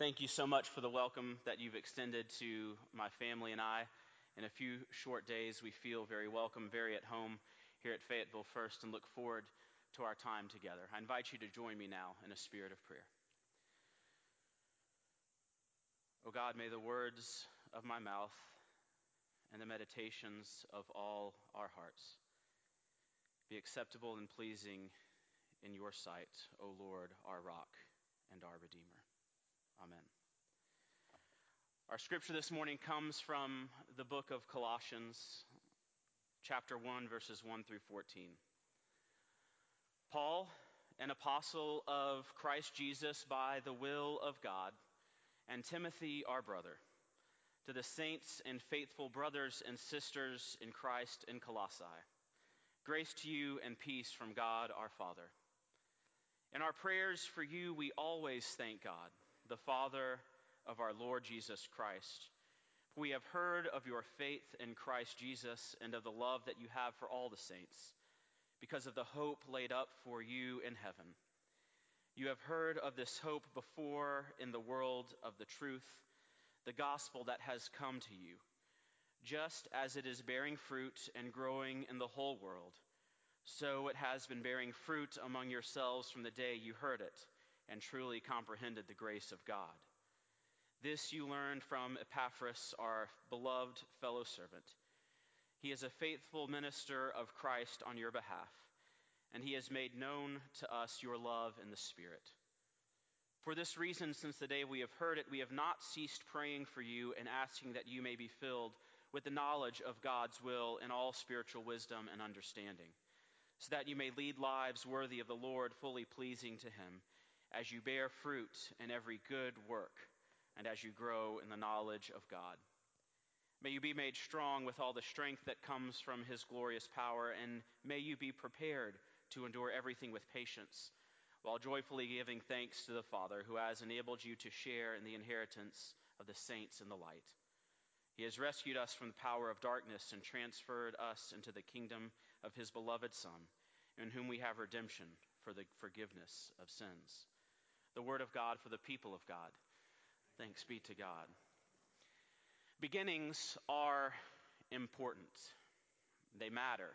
Thank you so much for the welcome that you've extended to my family and I. In a few short days, we feel very welcome, very at home here at Fayetteville First, and look forward to our time together. I invite you to join me now in a spirit of prayer. O God, may the words of my mouth and the meditations of all our hearts be acceptable and pleasing in your sight, O Lord, our rock and our Redeemer. Amen. Our scripture this morning comes from the book of Colossians, chapter 1, verses 1 through 14. Paul, an apostle of Christ Jesus by the will of God, and Timothy, our brother, to the saints and faithful brothers and sisters in Christ in Colossae, grace to you and peace from God our Father. In our prayers for you, we always thank God, the Father of our Lord Jesus Christ. We have heard of your faith in Christ Jesus and of the love that you have for all the saints, because of the hope laid up for you in heaven. You have heard of this hope before in the world of the truth, the gospel that has come to you, just as it is bearing fruit and growing in the whole world. So it has been bearing fruit among yourselves from the day you heard it and truly comprehended the grace of God. This you learned from Epaphras, our beloved fellow servant. He is a faithful minister of Christ on your behalf, and he has made known to us your love in the Spirit. For this reason, since the day we have heard it, we have not ceased praying for you and asking that you may be filled with the knowledge of God's will in all spiritual wisdom and understanding, so that you may lead lives worthy of the Lord, fully pleasing to him, as you bear fruit in every good work, and as you grow in the knowledge of God. May you be made strong with all the strength that comes from his glorious power, and may you be prepared to endure everything with patience, while joyfully giving thanks to the Father, who has enabled you to share in the inheritance of the saints in the light. He has rescued us from the power of darkness and transferred us into the kingdom of his beloved Son, in whom we have redemption for the forgiveness of sins. The word of God for the people of God. Thanks be to God. Beginnings are important. They matter.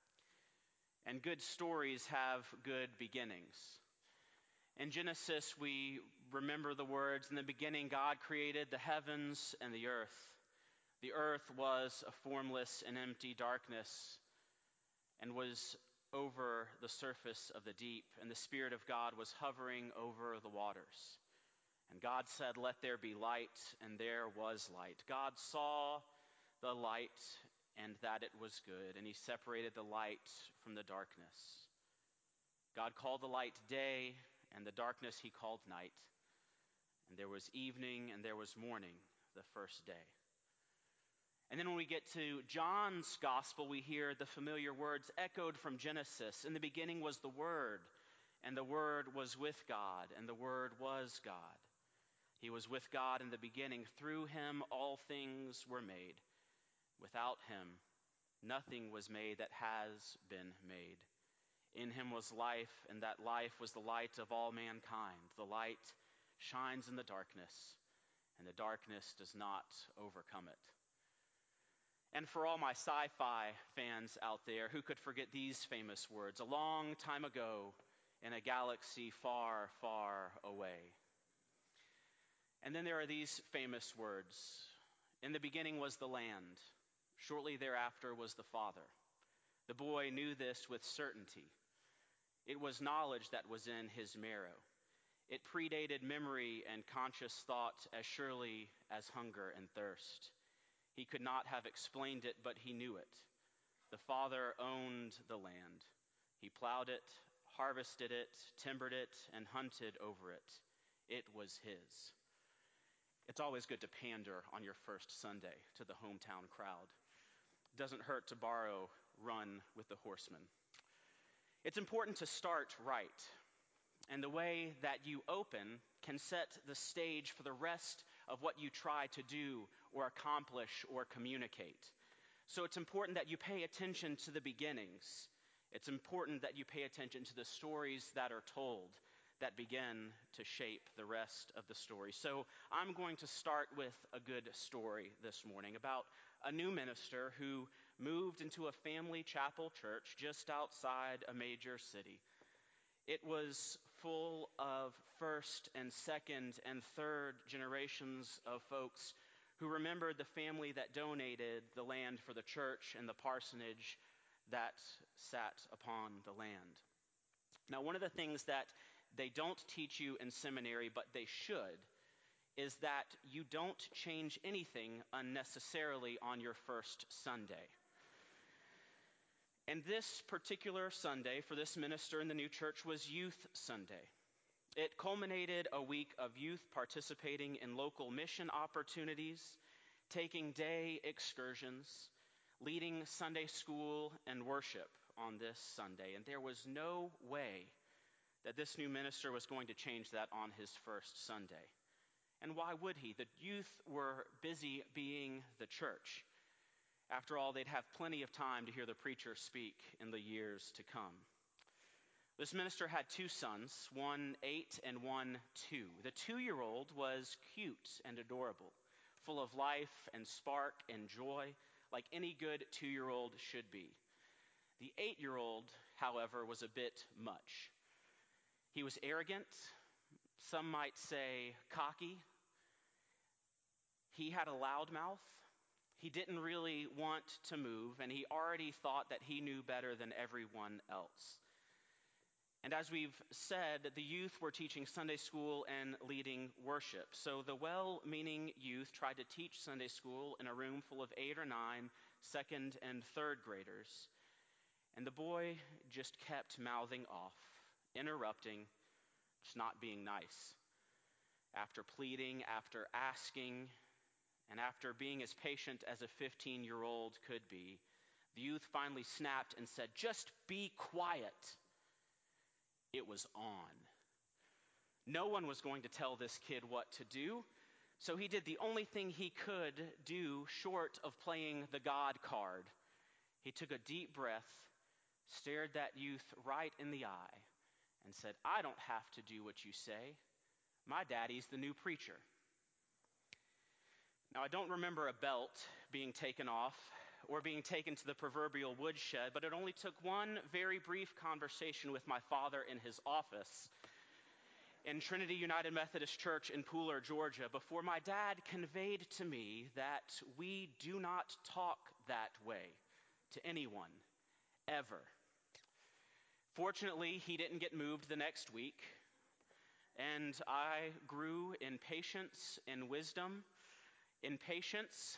And good stories have good beginnings. In Genesis, we remember the words, in the beginning God created the heavens and the earth. The earth was a formless and empty darkness and was over the surface of the deep, and the Spirit of God was hovering over the waters. And God said, "Let there be light," and there was light. God saw the light and that it was good, and he separated the light from the darkness. God called the light day, and the darkness he called night. And there was evening and there was morning the first day. And then when we get to John's gospel, we hear the familiar words echoed from Genesis. In the beginning was the Word, and the Word was with God, and the Word was God. He was with God in the beginning. Through him all things were made. Without him nothing was made that has been made. In him was life, and that life was the light of all mankind. The light shines in the darkness, and the darkness does not overcome it. And for all my sci-fi fans out there, who could forget these famous words? A long time ago, in a galaxy far, far away. And then there are these famous words. In the beginning was the land. Shortly thereafter was the Father. The boy knew this with certainty. It was knowledge that was in his marrow. It predated memory and conscious thought as surely as hunger and thirst. He could not have explained it, but he knew it. The Father owned the land. He plowed it, harvested it, timbered it, and hunted over it. It was his. It's always good to pander on your first Sunday to the hometown crowd. It doesn't hurt to borrow Run with the Horsemen. It's important to start right. And the way that you open can set the stage for the rest of what you try to do or accomplish or communicate. So it's important that you pay attention to the beginnings. It's important that you pay attention to the stories that are told, that begin to shape the rest of the story. So I'm going to start with a good story this morning about a new minister who moved into a family chapel church just outside a major city. It was full of first and second and third generations of folks who remembered the family that donated the land for the church and the parsonage that sat upon the land. Now, one of the things that they don't teach you in seminary, but they should, is that you don't change anything unnecessarily on your first Sunday. And this particular Sunday for this minister in the new church was Youth Sunday. It culminated a week of youth participating in local mission opportunities, taking day excursions, leading Sunday school and worship on this Sunday. And there was no way that this new minister was going to change that on his first Sunday. And why would he? The youth were busy being the church. After all, they'd have plenty of time to hear the preacher speak in the years to come. This minister had two sons, one 8 and one 2. The 2-year-old was cute and adorable, full of life and spark and joy, like any good 2-year-old should be. The 8-year-old, however, was a bit much. He was arrogant, some might say cocky. He had a loud mouth. He didn't really want to move, and he already thought that he knew better than everyone else. And as we've said, the youth were teaching Sunday school and leading worship. So the well-meaning youth tried to teach Sunday school in a room full of 8 or 9 second and third graders. And the boy just kept mouthing off, interrupting, just not being nice. After pleading, after asking, and after being as patient as a 15-year-old could be, the youth finally snapped and said, "Just be quiet." It was on. No one was going to tell this kid what to do, so he did the only thing he could do short of playing the God card. He took a deep breath, stared that youth right in the eye, and said, "I don't have to do what you say. My daddy's the new preacher." Now, I don't remember a belt being taken off or being taken to the proverbial woodshed, but it only took one very brief conversation with my father in his office in Trinity United Methodist Church in Pooler, Georgia, before my dad conveyed to me that we do not talk that way to anyone, ever. Fortunately, he didn't get moved the next week, and I grew in patience and wisdom, in patience,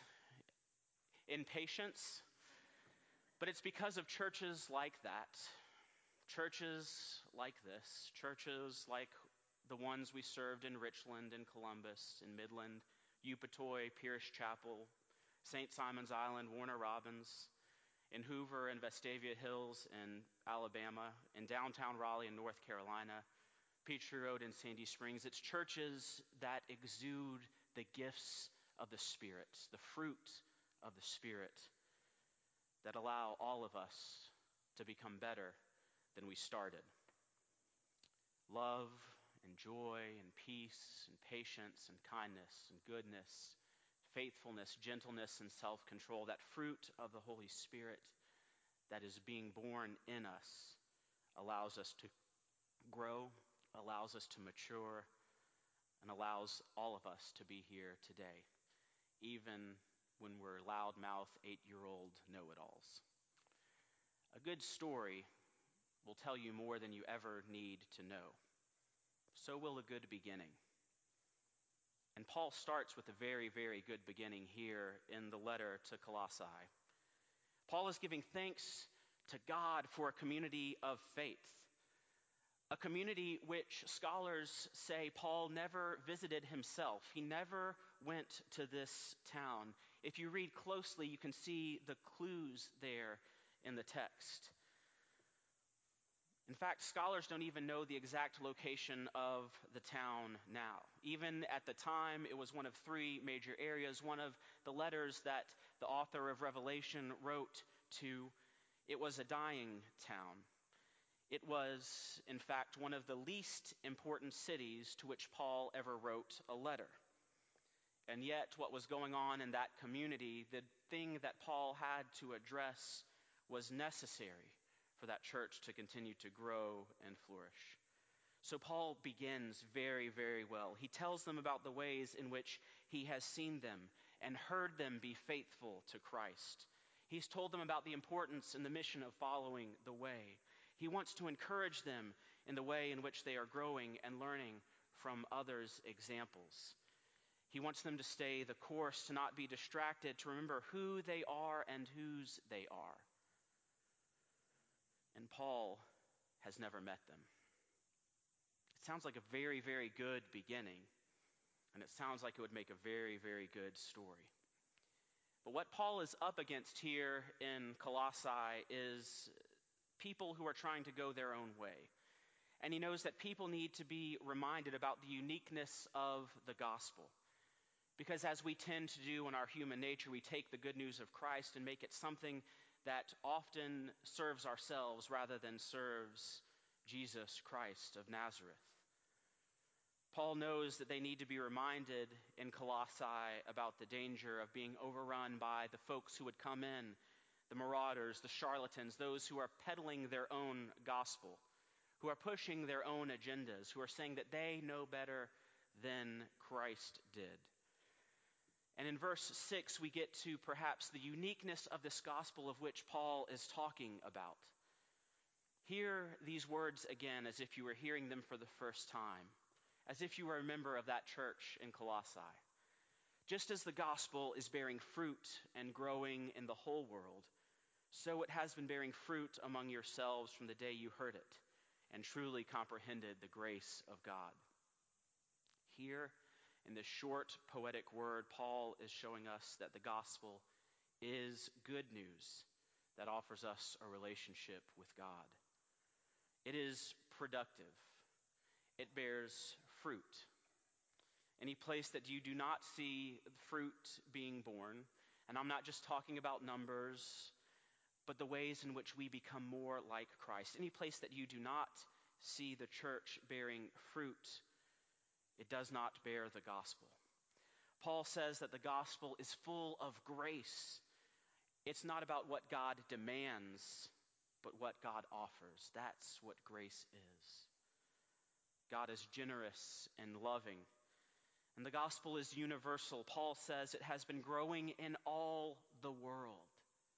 but it's because of churches like that, churches like this, churches like the ones we served in Richland and Columbus, in Midland, Eupatoy, Pierce Chapel, St. Simon's Island, Warner Robins, in Hoover and Vestavia Hills in Alabama, in downtown Raleigh in North Carolina, Peachtree Road in Sandy Springs. It's churches that exude the gifts of the Spirit, the fruit of the Spirit, that allow all of us to become better than we started. Love and joy and peace and patience and kindness and goodness, faithfulness, gentleness, and self-control, that fruit of the Holy Spirit that is being born in us, allows us to grow, allows us to mature, and allows all of us to be here today, even when we're loudmouth 8-year-old know-it-alls. A good story will tell you more than you ever need to know. So will a good beginning. And Paul starts with a very, very good beginning here in the letter to Colossae. Paul is giving thanks to God for a community of faith, a community which scholars say Paul never visited himself. He never went to this town. If you read closely, you can see the clues there in the text. In fact, scholars don't even know the exact location of the town now. Even at the time, it was one of 3 major areas. One of the letters that the author of Revelation wrote to, it was a dying town. It was, in fact, one of the least important cities to which Paul ever wrote a letter. And yet, what was going on in that community, the thing that Paul had to address, was necessary for that church to continue to grow and flourish. So Paul begins very, very well. He tells them about the ways in which he has seen them and heard them be faithful to Christ. He's told them about the importance and the mission of following the way. He wants to encourage them in the way in which they are growing and learning from others' examples. He wants them to stay the course, to not be distracted, to remember who they are and whose they are. And Paul has never met them. It sounds like a very, very good beginning, and it sounds like it would make a very, very good story. But what Paul is up against here in Colossae is people who are trying to go their own way. And he knows that people need to be reminded about the uniqueness of the gospel. Because as we tend to do in our human nature, we take the good news of Christ and make it something that often serves ourselves rather than serves Jesus Christ of Nazareth. Paul knows that they need to be reminded in Colossae about the danger of being overrun by the folks who would come in, the marauders, the charlatans, those who are peddling their own gospel, who are pushing their own agendas, who are saying that they know better than Christ did. And in verse 6, we get to perhaps the uniqueness of this gospel of which Paul is talking about. Hear these words again as if you were hearing them for the first time, as if you were a member of that church in Colossae. Just as the gospel is bearing fruit and growing in the whole world, so it has been bearing fruit among yourselves from the day you heard it and truly comprehended the grace of God. Here, in this short poetic word, Paul is showing us that the gospel is good news that offers us a relationship with God. It is productive. It bears fruit. Any place that you do not see fruit being born, and I'm not just talking about numbers, but the ways in which we become more like Christ. Any place that you do not see the church bearing fruit, it does not bear the gospel. Paul says that the gospel is full of grace. It's not about what God demands, but what God offers. That's what grace is. God is generous and loving. And the gospel is universal. Paul says it has been growing in all the world.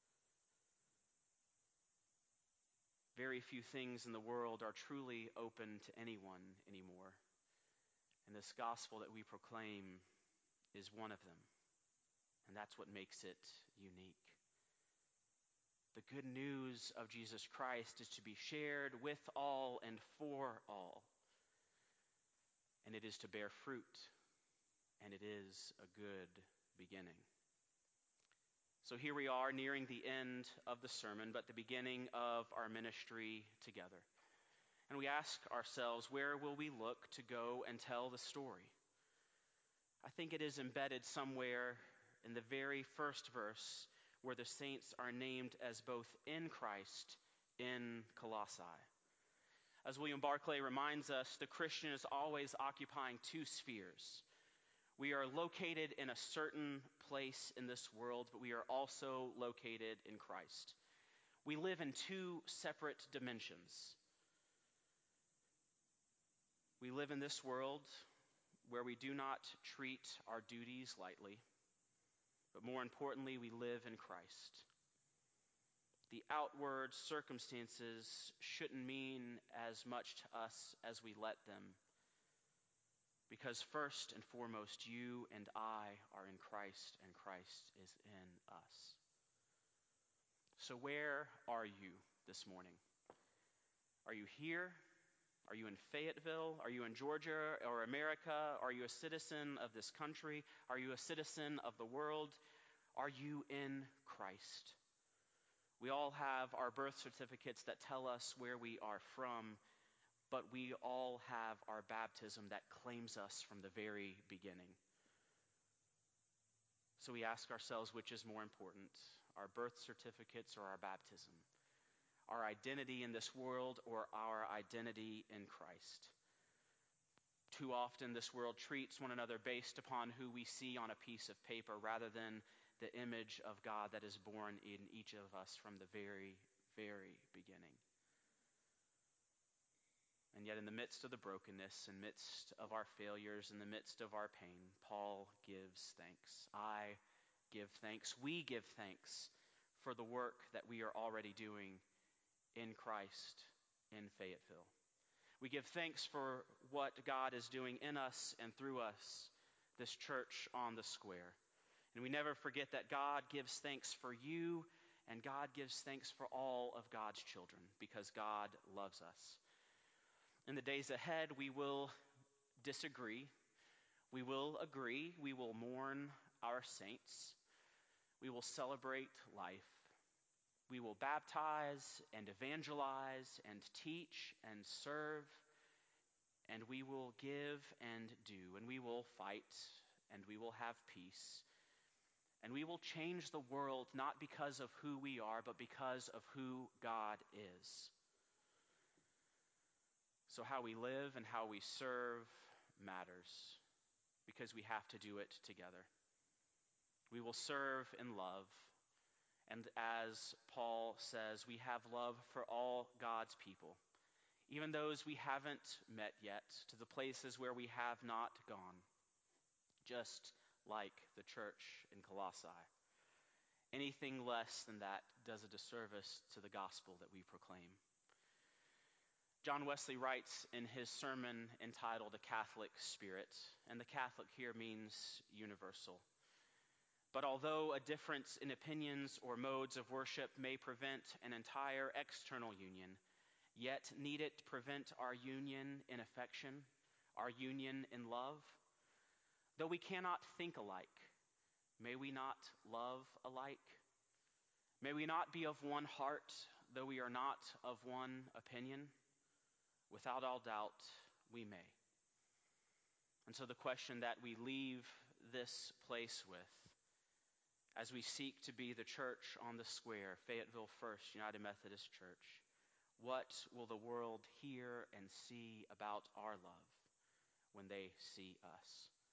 Very few things in the world are truly open to anyone anymore. And this gospel that we proclaim is one of them. And that's what makes it unique. The good news of Jesus Christ is to be shared with all and for all. And it is to bear fruit. And it is a good beginning. So here we are nearing the end of the sermon, but the beginning of our ministry together. And we ask ourselves, where will we look to go and tell the story? I think it is embedded somewhere in the very first verse where the saints are named as both in Christ in Colossae. As William Barclay reminds us, the Christian is always occupying two spheres. We are located in a certain place in this world, but we are also located in Christ. We live in two separate dimensions. We live in this world where we do not treat our duties lightly, but more importantly, we live in Christ. The outward circumstances shouldn't mean as much to us as we let them, because first and foremost, you and I are in Christ, and Christ is in us. So where are you this morning? Are you here? Are you in Fayetteville? Are you in Georgia or America? Are you a citizen of this country? Are you a citizen of the world? Are you in Christ? We all have our birth certificates that tell us where we are from, but we all have our baptism that claims us from the very beginning. So we ask ourselves, which is more important, our birth certificates or our baptism? our identity in this world or our identity in Christ. Too often, this world treats one another based upon who we see on a piece of paper rather than the image of God that is born in each of us from the very, very beginning. And yet, in the midst of the brokenness, in the midst of our failures, in the midst of our pain, Paul gives thanks. I give thanks. We give thanks for the work that we are already doing in Christ in Fayetteville. We give thanks for what God is doing in us and through us, this church on the square. And we never forget that God gives thanks for you, and God gives thanks for all of God's children, because God loves us. In the days ahead, we will disagree. We will agree. We will mourn our saints. We will celebrate life. We will baptize and evangelize and teach and serve, and we will give and do, and we will fight, and we will have peace, and we will change the world not because of who we are, but because of who God is. So how we live and how we serve matters, because we have to do it together. We will serve in love. And as Paul says, we have love for all God's people, even those we haven't met yet, to the places where we have not gone, just like the church in Colossae. Anything less than that does a disservice to the gospel that we proclaim. John Wesley writes in his sermon entitled A Catholic Spirit, and the Catholic here means universal. But although a difference in opinions or modes of worship may prevent an entire external union, yet need it prevent our union in affection, our union in love? Though we cannot think alike, may we not love alike? May we not be of one heart, though we are not of one opinion? Without all doubt, we may. And so the question that we leave this place with, as we seek to be the church on the square, Fayetteville First United Methodist Church, what will the world hear and see about our love when they see us?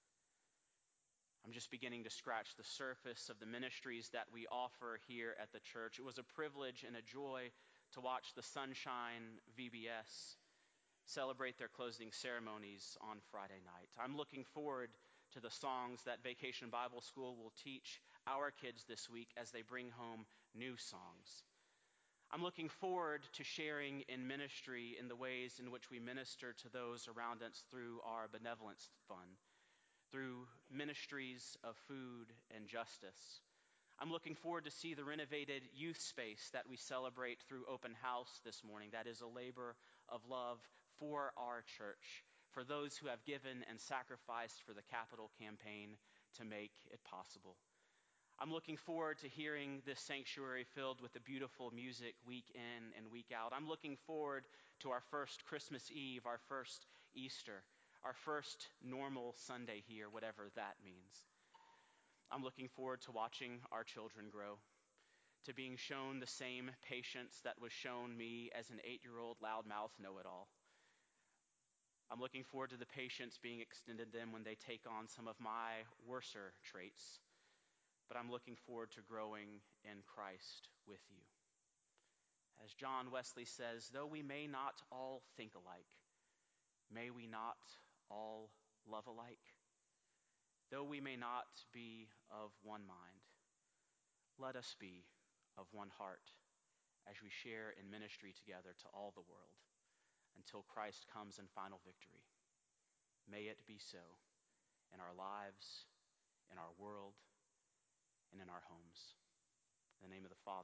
I'm just beginning to scratch the surface of the ministries that we offer here at the church. It was a privilege and a joy to watch the Sunshine VBS celebrate their closing ceremonies on Friday night. I'm looking forward to the songs that Vacation Bible School will teach our kids this week as they bring home new songs. I'm looking forward to sharing in ministry in the ways in which we minister to those around us through our benevolence fund, through ministries of food and justice. I'm looking forward to see the renovated youth space that we celebrate through Open House this morning. That is a labor of love for our church, for those who have given and sacrificed for the Capital campaign to make it possible. I'm looking forward to hearing this sanctuary filled with the beautiful music week in and week out. I'm looking forward to our first Christmas Eve, our first Easter, our first normal Sunday here, whatever that means. I'm looking forward to watching our children grow, to being shown the same patience that was shown me as an 8-year-old loudmouth know-it-all. I'm looking forward to the patience being extended to them when they take on some of my worser traits. But I'm looking forward to growing in Christ with you. As John Wesley says, though we may not all think alike, may we not all love alike? Though we may not be of one mind, let us be of one heart as we share in ministry together to all the world, until Christ comes in final victory. May it be so in our lives, in our world, and in our homes. In the name of the Father,